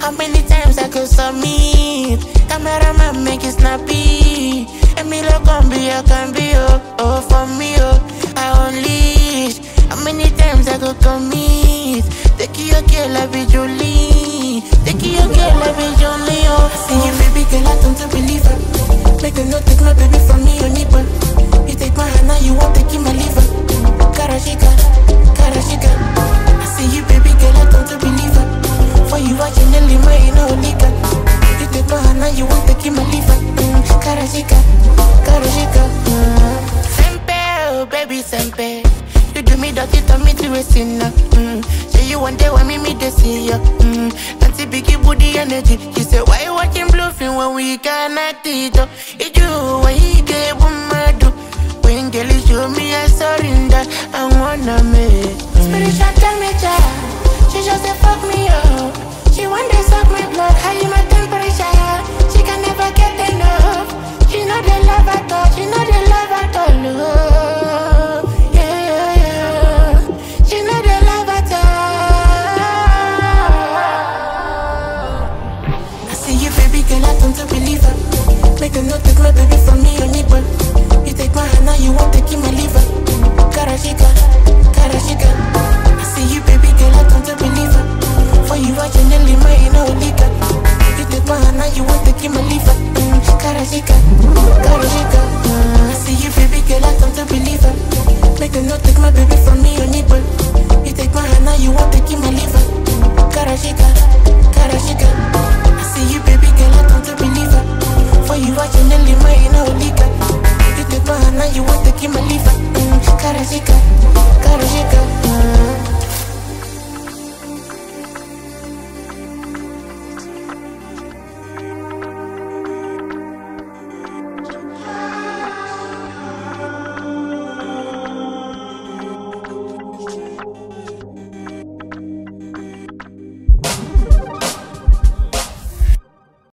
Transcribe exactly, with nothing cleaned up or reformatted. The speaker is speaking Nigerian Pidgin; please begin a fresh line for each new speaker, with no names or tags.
How many times I could submit? Cameraman make it snappy. Emilio can be, I can be, oh, oh, for me, oh, I unleash. How many times I could commit? Take your girl, I be Jolie. Take your girl, I be Jolie, oh. See you, baby girl, I don't believe her. Make a note, take my baby from me, your neighbor. You take my hand, now you want to keep my liver. Karashika, Karashika. I see you, baby girl, I don't believe her. For you watching the lima, you know, liquor. You take my hand, now you want to keep my liver. Mm, Karashika, Karashika. Mm. Sempe, oh, baby, sempe. You do me dirty, turn me to a sinner. Mm. Say you one day when me meet the see ya. Mm. Nancy biggie booty energy. She say why you watching bluffing when we cannot eat? It you why he gave woman do. When girl show me I surrender, I wanna make mm. Spiritual tell me child. She just say fuck me up. She want to suck my blood, high my temperature. She can never get enough. She know the love at all. She know the love at all. Oh. Make a note, take my baby from me, your neighbor. You take my hand, now you want to keep my liver. Karashika, Karashika. I see you, baby girl, I don't believe her. For you, I genuinely might know liquor. You take my hand, now you want to keep my liver. Mm, Karashika, Karashika. Mm, I see you, baby girl, I don't believe her. Make a note, take my baby from me, your neighbor. You take my hand, now you want to keep my liver. Karashika.